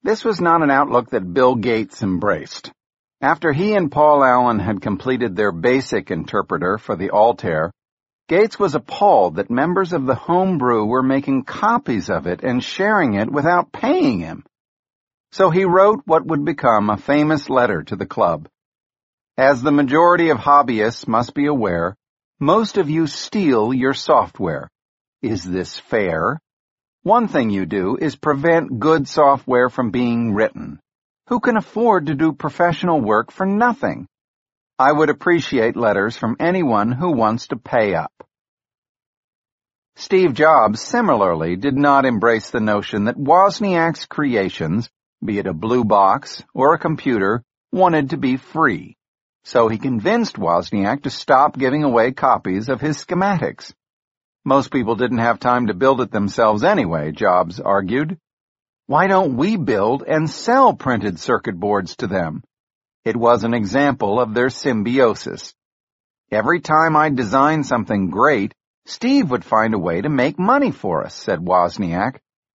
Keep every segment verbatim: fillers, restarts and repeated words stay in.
This was not an outlook that Bill Gates embraced. After he and Paul Allen had completed their basic interpreter for the Altair, Gates was appalled that members of the home brew were making copies of it and sharing it without paying him. So he wrote what would become a famous letter to the club. As the majority of hobbyists must be aware, most of you steal your software. Is this fair? One thing you do is prevent good software from being written. Who can afford to do professional work for nothing? I would appreciate letters from anyone who wants to pay up. Steve Jobs similarly did not embrace the notion that Wozniak's creations, be it a blue box or a computer, wanted to be free. So he convinced Wozniak to stop giving away copies of his schematics. Most people didn't have time to build it themselves anyway, Jobs argued. Why don't we build and sell printed circuit boards to them? It was an example of their symbiosis. Every time I designed something great, Steve would find a way to make money for us, said Wozniak.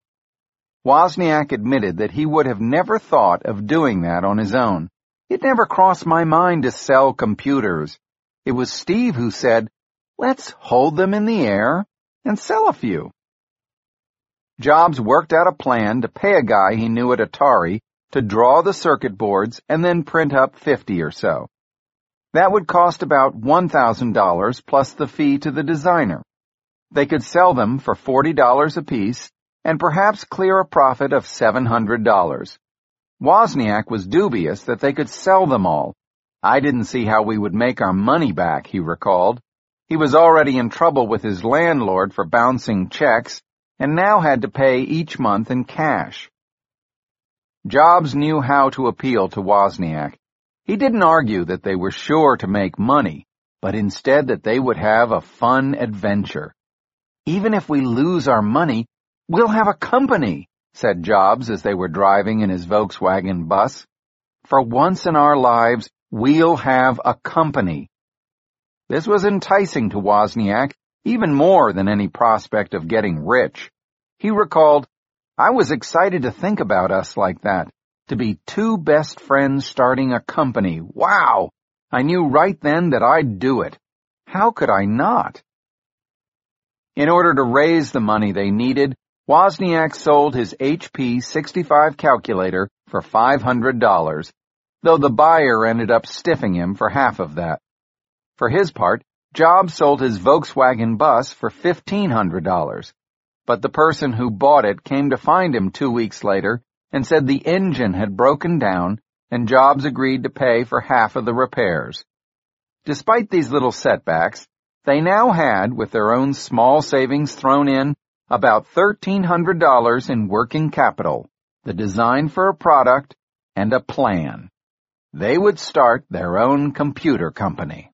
Wozniak admitted that he would have never thought of doing that on his own. It never crossed my mind to sell computers. It was Steve who said, let's hold them in the air and sell a few. Jobs worked out a plan to pay a guy he knew at Atari to draw the circuit boards and then print up fifty or so. That would cost about one thousand dollars plus the fee to the designer. They could sell them for forty dollars apiece and perhaps clear a profit of seven hundred dollars. Wozniak was dubious that they could sell them all. I didn't see how we would make our money back, he recalled. He was already in trouble with his landlord for bouncing checks and now had to pay each month in cash. Jobs knew how to appeal to Wozniak. He didn't argue that they were sure to make money, but instead that they would have a fun adventure. Even if we lose our money, we'll have a company, said Jobs as they were driving in his Volkswagen bus. For once in our lives, we'll have a company. This was enticing to Wozniak, even more than any prospect of getting rich. He recalled, I was excited to think about us like that, to be two best friends starting a company. Wow! I knew right then that I'd do it. How could I not? In order to raise the money they needed, Wozniak sold his H P sixty-five calculator for five hundred dollars, though the buyer ended up stiffing him for half of that. For his part, Jobs sold his Volkswagen bus for fifteen hundred dollars, but the person who bought it came to find him two weeks later and said the engine had broken down, and Jobs agreed to pay for half of the repairs. Despite these little setbacks, they now had, with their own small savings thrown in, about thirteen hundred dollars in working capital, the design for a product, and a plan. They would start their own computer company.